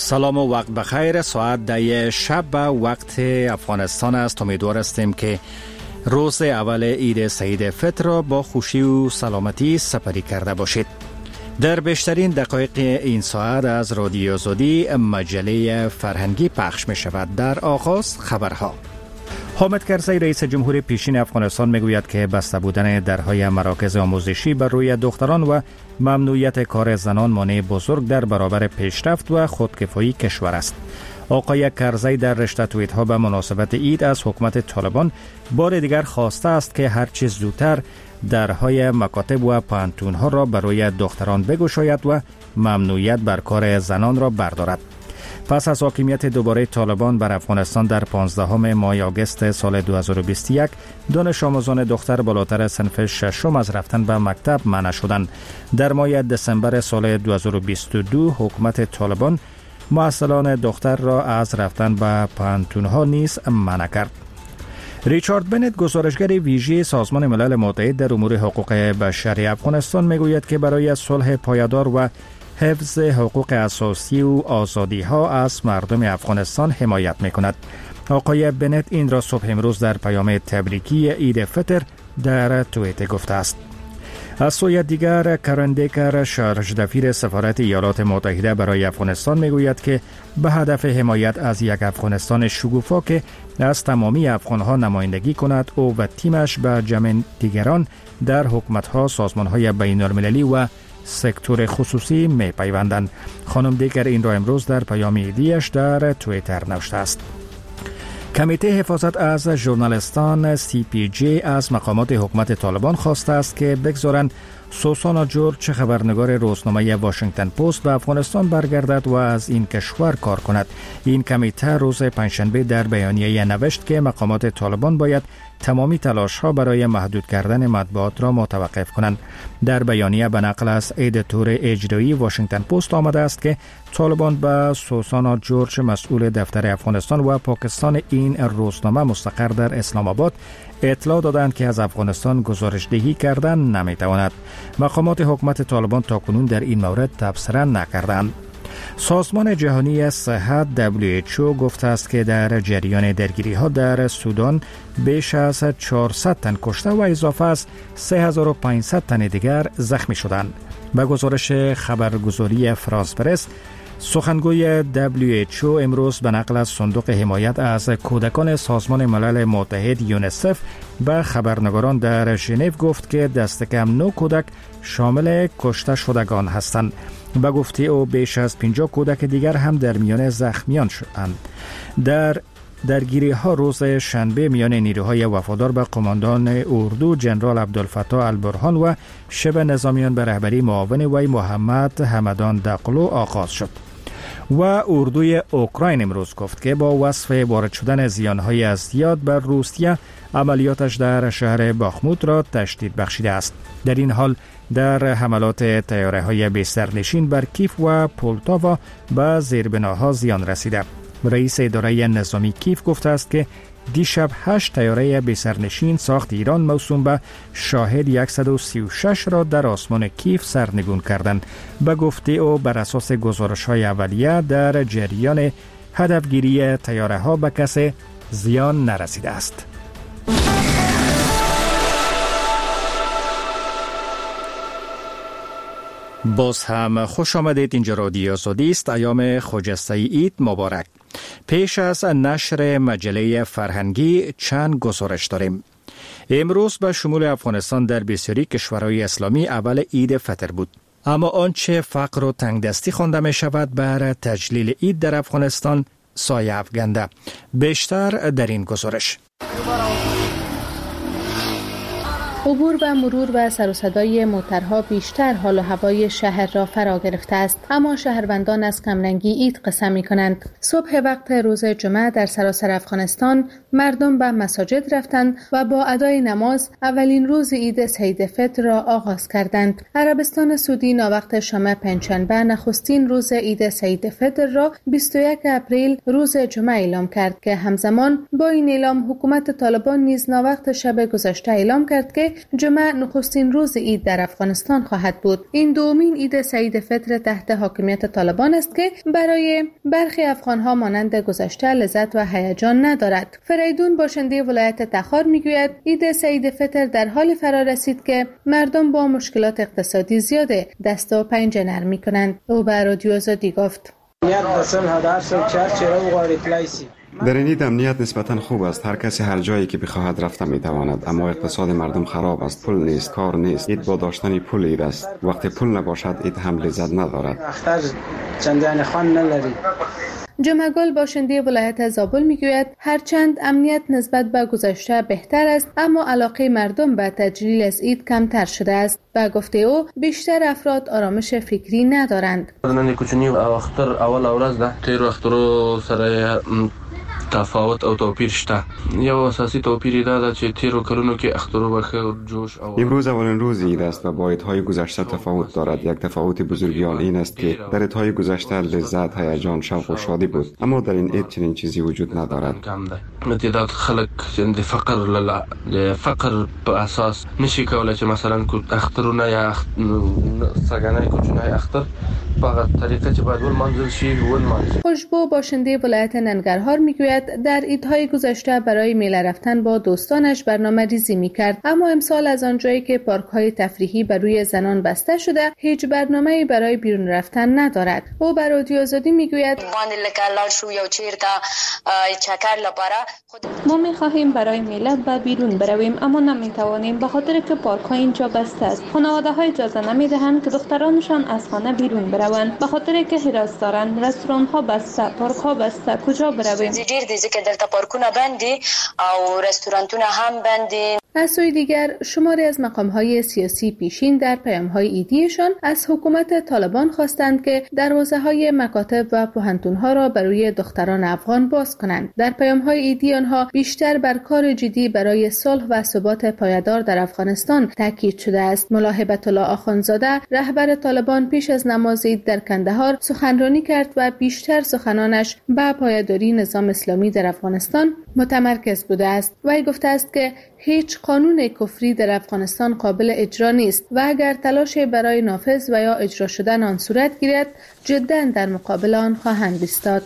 سلام و وقت بخیر. ساعت 10 شب به وقت افغانستان است. امیدوار هستیم که روز اول عید سعید فطر را با خوشی و سلامتی سپری کرده باشید. در بیشترین دقایق این ساعت از رادیو آزادی مجله فرهنگی پخش می شود. در آغاز خبرها. حامد کرزی رئیس جمهور پیشین افغانستان میگوید که بسته بودن درهای مراکز آموزشی بر روی دختران و ممنوعیت کار زنان مانع بزرگ در برابر پیشرفت و خودکفایی کشور است. آقای کرزی در رشته توییت ها به مناسبت عید از حکومت طالبان بار دیگر خواسته است که هر چیز زودتر درهای مکاتب و پانتون ها را برای دختران بگشاید و ممنوعیت بر کار زنان را بردارد. پس از حاکمیت دوباره طالبان بر افغانستان در 15 ماه آگوست سال 2021 دانش آموزان دختر بالاتر صنف ششم از رفتن به مکتب منع شدند. در ماه دسامبر سال 2022 حکومت طالبان معسلان دختر را از رفتن به پانتون‌ها نیز منع کرد. ریچارد بنت گزارشگر ویژه سازمان ملل متحد در امور حقوق بشری افغانستان میگوید که برای صلح پایدار و حفظ حقوق اساسی و آزادی ها از مردم افغانستان حمایت می کند. آقای بنت این را صبح امروز در پیام تبریکی عید فطر در توییتر گفته است. از سوی دیگر کرن دیکر شارژ دفیر سفارت ایالات متحده برای افغانستان می گوید که به هدف حمایت از یک افغانستان شگوفا که از تمامی افغانها نمایندگی کند او و تیمش به جمع دیگران در حکومت‌ها، سازمان‌های بین‌المللی و سکتور خصوصی می پیوندند. خانم دیگر این را امروز در پیام عیدیش در توییتر نوشته است. کمیته حفاظت از ژورنالیستان CPJ از مقامات حکومت طالبان خواسته است که بگذارند سوسانا جورج خبرنگار روزنامه واشنگتن پست به افغانستان برگردد و از این کشور کار کند. این کمیته روز پنجشنبه در بیانیه نوشت که مقامات طالبان باید تمامی تلاش‌ها برای محدود کردن مطبوعات را متوقف کنند. در بیانیه به نقل از ادیتور اجرایی واشنگتن پست آمده است که طالبان به سوسانا جورج مسئول دفتر افغانستان و پاکستان این روزنامه مستقر در اسلام آباد اطلاع دادند که از افغانستان گزارش‌دهی کردن نمی‌تواند. مقامات حکومت طالبان تاکنون در این مورد تبصره نکردند. سازمان جهانی صحت WHO گفته است که در جریان درگیری‌ها در سودان بیش از 400 تن کشته و اضافه از 3500 تن دیگر زخمی شدند. به گزارش خبرگزاری فرانس پرس، سخنگوی WHO امروز به نقل از صندوق حمایت از کودکان سازمان ملل متحد یونیسف به خبرنگاران در ژنو گفت که دست کم 9 کودک شامل کشته شدگان هستند. به گفته او بیش از 50 کودک دیگر هم در میان زخمیان شدند. در درگیری ها روز شنبه میان نیروهای وفادار به قماندان اردو جنرال عبدالفتاح البرهان و شبه نظامیان به رهبری معاون وی محمد حمدان دقلو آغاز شد. و اردوی اوکراین امروز گفت که با وصف وارد شدن زیانهای زیاد بر روسیه عملیاتش در شهر باخموت را تشدید بخشیده است. در این حال در حملات طیاره‌های بسترنشین بر کیف و پولتاوا به زیربناها زیان رسیده. رئیس اداره نظامی کیف گفته است که دیشب 8 طیاره بسرنشین ساخت ایران موسوم به شاهد 136 را در آسمان کیف سرنگون کردند. به گفته او بر اساس گزارش‌های اولیه در جریان هدفگیری طیاره‌ها به کسی زیان نرسیده است. باز هم خوش آمدید. اینجا رادیو آزادی است. ایام خجسته عید مبارک. پیش از نشر مجله فرهنگی چند گزارش داریم. امروز به شمول افغانستان در بسیاری کشورهای اسلامی اول عید فطر بود. اما آنچه فقر و تنگدستی خوانده می شود بر تجلیل عید در افغانستان سایه افکنده. بیشتر در این گزارش. عبور و مرور و سر و صدای موترها بیشتر حال و هوای شهر را فرا گرفته است، اما شهروندان از کمرنگی عید قسم می‌کنند. صبح وقت روز جمعه در سراسر افغانستان مردم به مساجد رفتند و با ادای نماز اولین روز عید سعید فطر را آغاز کردند. عربستان سعودی ناوقت شام پنجشنبه نخستین روز عید سعید فطر را 21 اپریل روز جمعه اعلام کرد که همزمان با این اعلام حکومت طالبان نیز ناوقت شب گذشته اعلام کرد که که جمعه نخستین روز عید در افغانستان خواهد بود. این دومین عید سعید فطر تحت حاکمیت طالبان است که برای برخی افغانها مانند گذشته لذت و هیجان ندارد. فریدون باشنده ولایت تخار میگوید عید سعید فطر در حال فرا رسید که مردم با مشکلات اقتصادی زیاد دست و پنجه نرم می‌کنند. او به رادیو آزادی گفت: در این عید امنیت نسبتاً خوب است. هر کسی هر جایی که بخواهد رفته میتواند، اما اقتصاد مردم خراب است. پول نیست، کار نیست. عید با داشتن پول عید است. وقتی پول نباشد عید هم لذت ندارد. جمعگل باشنده ولایت زابل میگوید هرچند امنیت نسبت به گذشته بهتر است، اما علاقه مردم به تجلیل از عید کمتر شده است. به گفته او بیشتر افراد آرامش فکری ندارند. نن کوچنی اختر اول ورځ ده، تیر اخترو سره تفاوت او توپیر شته. یو اساسي توپیر دا چې تیرو کلونو کې اخترو بخیر جوش او امروز اولین روز عید است و با عیدهای گذشته تفاوت دارد. یک تفاوت بزرگیان این است که در عیدهای گذشته لذت، هیجان، شوق و شادی بود، اما در این عید چنین چیزی وجود ندارد. تعداد خلک د فقر په اساس نشي کولای چې مثلا اخترونه یا سګنای کوچنی اختر په طریقه چې باید ولمانځل شي ولمانځل. خوشبو باشنده ولایت ننگرهار میگوید در عیدهای گذشته برای میله رفتن با دوستانش برنامه ریزی میکرد، اما امسال از آنجایی که پارک‌های تفریحی بر روی زنان بسته شده هیچ برنامه‌ای برای بیرون رفتن ندارد. او بر رادیو آزادی میگوید ما می‌خواهیم برای میله به بیرون برویم اما نمی‌توانیم به خاطر که پارک‌ها اینجا بسته است. خانواده‌ها اجازه نمی‌دهند که دخترانشان از خانه بیرون بروند به خاطر که حراس دارند. رستوران‌ها بسته، پارک‌ها بسته، کجا برویم؟ ډیر دي ځکه دلته پارکونه بند دي او رستورانتونه هم بند دي. از سوی دیگر شماری از مقام‌های سیاسی پیشین در پیام‌های عیدیشان از حکومت طالبان خواستند که دروازه‌های مکاتب و پوهنتون‌ها را برای دختران افغان باز کنند. در پیام‌های عیدی آنها بیشتر بر کار جدی برای صلح و ثبات پایدار در افغانستان تاکید شده است. ملا هیبت الله آخوندزاده رهبر طالبان پیش از نماز عید در کندهار سخنرانی کرد و بیشتر سخنانش به پایداری نظام اسلامی در افغانستان متمرکز بوده است. وی گفته است که هیچ قانون کفری در افغانستان قابل اجرا نیست و اگر تلاش برای نافذ و یا اجرا شدن آن صورت گیرد جداً در مقابل آن خواهند ایستاد.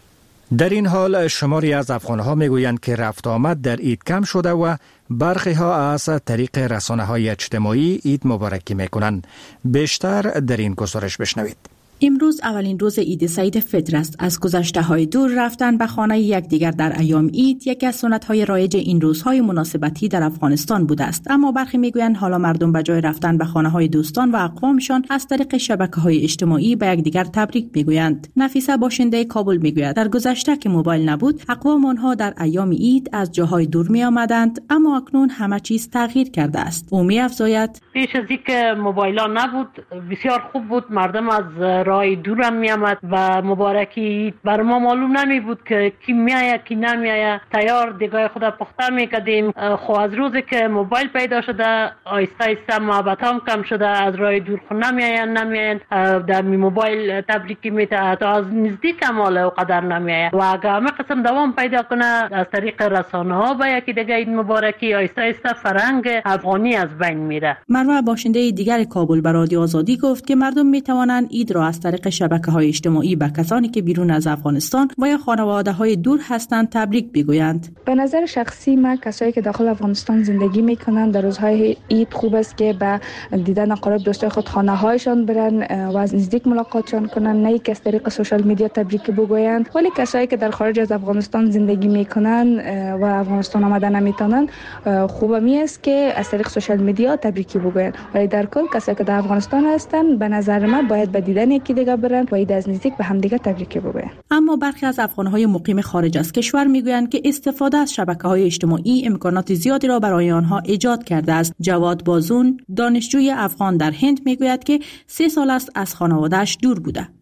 در این حال شماری از افغانها میگویند که رفت آمد در عید کم شده و برخی ها از طریق رسانه‌های اجتماعی عید مبارکی میکنند. بیشتر در این گزارش بشنوید. امروز اولین روز عید سعید فطر است. از گذشته‌های دور رفتن به خانه یکدیگر در ایام عید یکی از سنت‌های رایج این روزهای مناسبتی در افغانستان بوده است، اما برخی میگویند حالا مردم به جای رفتن به خانه‌های دوستان و اقوامشان از طریق شبکه‌های اجتماعی به یکدیگر تبریک میگویند. نفیسه باشنده کابل میگوید در گذشته که موبایل نبود اقوام آنها در ایام عید از جاهای دور میآمدند، اما اکنون همه چیز تغییر کرده است. او می‌افزاید پیش از اینکه موبایل‌ها نبود بسیار خوب بود، مردم از راه دورم میامد و مبارکی بر ما معلوم نمی بود که کی میایه کی نمیایه. تیار دیگاه خود پخته میکردیم. خو از روزی که موبایل پیدا شده آیسته آیسته محبت هم کم شده. از راه دور خو نمیاین در موبایل تبریکی میته تا از نزدیک هم حالا قدر نمیایه و اگه همه قسم دوام پیدا کنه از طریق رسانه ها با یکی دیگه این مبارکی آیسته آیسته فرهنگ افغانی از بین میره. مروه باشنده دیگر کابل به رادیو آزادی گفت که مردم میتوانند عید را از طریق شبکه‌های اجتماعی به کسانی که بیرون از افغانستان و یا خانواده‌های دور هستند تبریک بگویند. به نظر شخصی من کسایی که داخل افغانستان زندگی میکنند در روزهای عید خوب است که به دیدن اقارب دوستای خود خانه‌هایشان برن و از نزدیک ملاقاتشان کنند، نه از طریق سوشال میدیا تبریک بگویند. ولی کسایی که در خارج از افغانستان زندگی میکنند و افغانستان آمدن نمیتونن خوبه است که از طریق سوشال میدیا تبریکی بگویند. ولی در کل کسایی که در افغانستان هستند به نظر من باید به دیدن یکی دیگه برن و از نزدیک به هم دیگه تبریک بگویند. اما برخی از افغان‌های مقیم خارج از کشور میگویند که استفاده از شبکه‌های اجتماعی امکانات زیادی را برای آنها ایجاد کرده است. جواد بازون دانشجوی افغان در هند میگوید که 3 سال است از خانواده‌اش دور بوده.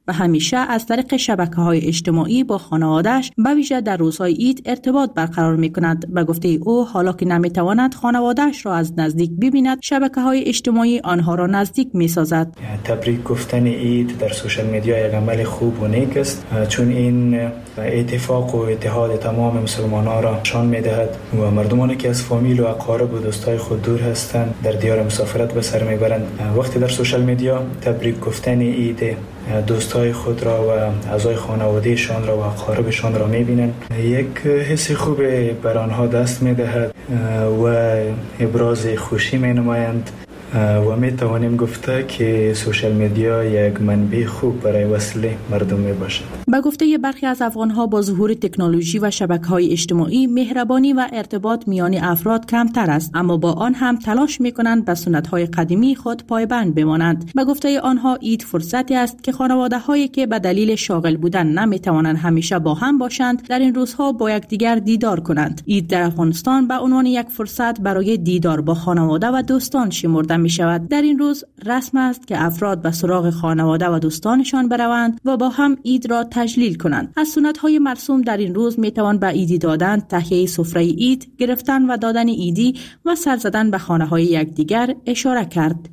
و همیشه از طریق شبکه‌های اجتماعی با خانواده‌اش به ویژه در روزهای عید ارتباط برقرار می‌کند. به گفته او حالا که نمی‌تواند خانواده‌اش را از نزدیک ببیند، شبکه‌های اجتماعی آنها را نزدیک می‌سازد. تبریک گفتن عید در سوشال میدیا یک عمل خوب و نیک است، چون این اتفاق و اتحاد تمام مسلمانان را نشان می‌دهد و مردمانی که از فامیل و اقارب و دوستای خود دور هستند در دیار مسافرت به سر میبرند. وقتی در سوشال میدیا تبریک گفتن عید دوستای خود را و اعضای خانوادهشان را و اقاربشان را میبینند، یک حس خوب بر آنها دست میدهد و ابراز خوشی مینمایند و می توانیم گفته که سوشال میدیا یک منبع خوب برای وصل مردم می باشد. به گفته برخی از افغان‌ها با ظهور تکنولوژی و شبکه‌های اجتماعی مهربانی و ارتباط میان افراد کمتر است، اما با آن هم تلاش می‌کنند به سنت‌های قدیمی خود پایبند بمانند. به گفته آنها عید فرصتی است که خانواده‌هایی که به دلیل شاغل بودن نمی‌توانند همیشه با هم باشند، در این روزها با یکدیگر دیدار کنند. عید در افغانستان به عنوان یک فرصت برای دیدار با خانواده و دوستان شمرده می شود. در این روز رسم است که افراد به سراغ خانواده و دوستانشان بروند و با هم عید را تجلیل کنند. از سنت‌های مرسوم در این روز می توان به عیدی دادن، تهیه سفره عید، گرفتن و دادن عیدی و سر زدن به خانه‌های یکدیگر اشاره کرد.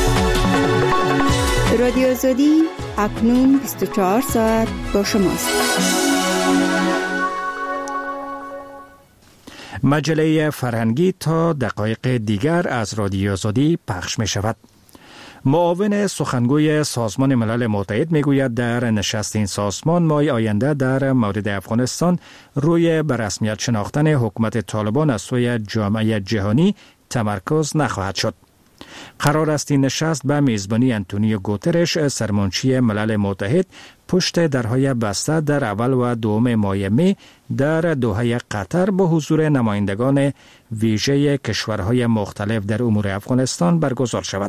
رادیو زودی اکنون 24 ساعت با شماست. مجله فرهنگی تا دقایق دیگر از رادیو آزادی پخش می شود. معاون سخنگوی سازمان ملل متحد می گوید در نشست این سازمان ماه آینده در مورد افغانستان روی به رسمیت شناختن حکومت طالبان از سوی جامعه جهانی تمرکز نخواهد شد. قرار است این نشست به میزبانی آنتونیو گوترش سرمنشی ملل متحد پشت درهای بسته در اول و دوم ماه می در دوحه قطر با حضور نمایندگان ویژه کشورهای مختلف در امور افغانستان برگزار شود.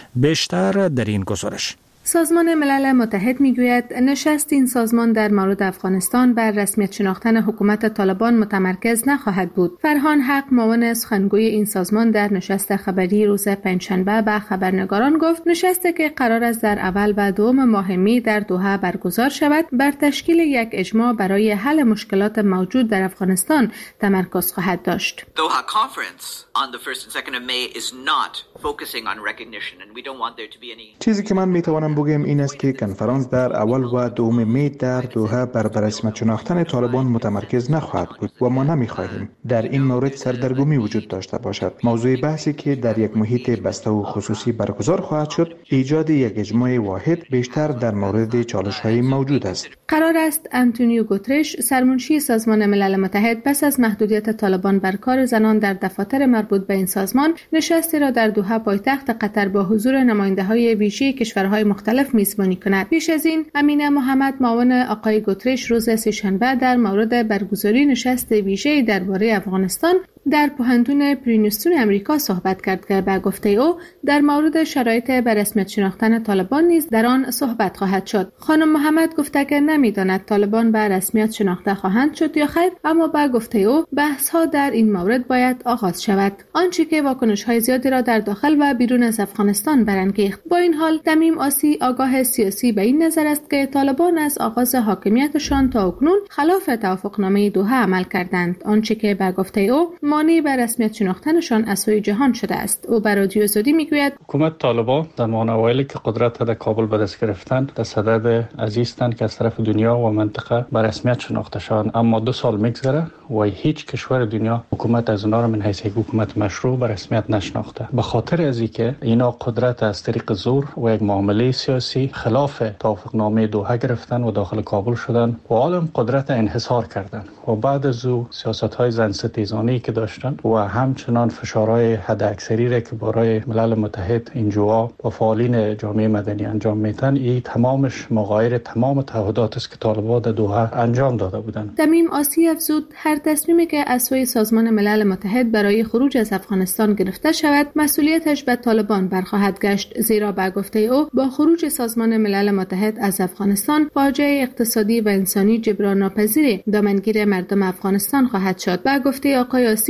بیشتر در این گزارش. سازمان ملل متحد میگوید نشست این سازمان در مورد افغانستان بر رسمیت شناختن حکومت طالبان متمرکز نخواهد بود. فرهان حق معاون سخنگوی این سازمان در نشست خبری روز پنجشنبه به خبرنگاران گفت نشستی که قرار است در اول و دوم ماه می در دوحه برگزار شود بر تشکیل یک اجماع برای حل مشکلات موجود در افغانستان تمرکز خواهد داشت. Doha conference on the 1st and 2nd of May is not focusing on recognition and we don't want there to be any. چیزی که من میتوانم بگم این است که کنفرانس در اول و دوم می در دوحه بر رسمیت شناختن طالبان متمرکز نخواهد بود و ما نمیخواهیم در این مورد سردرگمی وجود داشته باشد. موضوع بحثی که در یک محیط بسته و خصوصی برگزار خواهد شد ایجاد یک اجماع واحد بیشتر در مورد چالش‌های موجود است. قرار است آنتونیو گوترش سرمنشی سازمان ملل متحد پس از محدودیت طالبان بر کار زنان در دفاتر مربوط به این سازمان نشستی را در دوحه پایتخت قطر با حضور نماینده‌های ویژه کشورهای مختلف میزبانی کند. پیش از این امینه محمد معاون آقای گوترش روز سه‌شنبه در مورد برگزاری نشست ویژه درباره افغانستان در پوهنتون پرینستون امریکا صحبت کرد که به گفته او در مورد شرایط به رسمیت شناختن طالبان نیز در آن صحبت خواهد شد. خانم محمد گفته که نمی‌داند طالبان به رسمیت شناخته خواهند شد یا خیر، اما به گفته او بحث‌ها در این مورد باید آغاز شود. آنچه که واکنش‌های زیادی را در داخل و بیرون از افغانستان برانگیخت. با این حال تمیم آسی آگاه سیاسی به این نظر است که طالبان از آغاز حاکمیتشان تا اکنون خلاف توافقنامه دوحه عمل کردند، آنچه که به گفته او مانع بر رسمیت شناختنشان از سوی جهان شده است. او بر رادیو آزادی میگوید حکومت طالبان زمان اوایلی که قدرت در کابل به دست گرفتند در صدد عزیزتند که از طرف دنیا و منطقه بر رسمیت شناخته شوند، اما 2 سال میگذره و هیچ کشور دنیا حکومت از اونها را من حیث یک حکومت مشروع بر رسمیت نشناخته. به خاطر از اینکه اینا قدرت از طریق زور و یک معامله سیاسی خلاف توافقنامه دوحه گرفتن و داخل کابل شدن و عالم قدرت انحصار کردن و بعد از او سیاست‌های زن ستیزانی که داشتن و همچنان فشارهای حداکثری را که برای ملل متحد اینجا و فعالین جامعه مدنی انجام میدن، این تمامش مغایر تمام تعهدات است که طالبان در دوحه انجام داده بودند. تمیم آسی افزود هر تصمیمی که از سوی سازمان ملل متحد برای خروج از افغانستان گرفته شود مسئولیتش به طالبان برخواهد گشت، زیرا به گفته او با خروج سازمان ملل متحد از افغانستان فاجعه اقتصادی و انسانی جبران ناپذیر دامنگیر مردم افغانستان خواهد شد. به گفته آقای آسی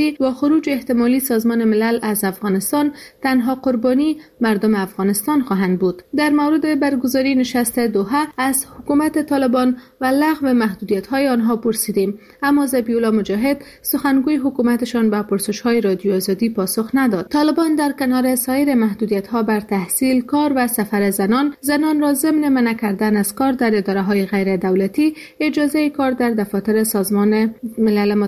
سیاسی با خروج احتمالی سازمان ملل از افغانستان تنها قربانی مردم افغانستان خواهند بود. در مورد برگزاری نشست دوحه از حکومت طالبان و لغو محدودیت‌های آنها پرسیدیم، اما ذبیح‌الله مجاهد سخنگوی حکومتشان به پرسش‌های رادیو آزادی پاسخ نداد. طالبان در کنار سایر محدودیت‌ها بر تحصیل، کار و سفر زنان را ضمن منع کردن از کار در اداره‌های غیر دولتی، اجازه کار در دفاتر سازمان ملل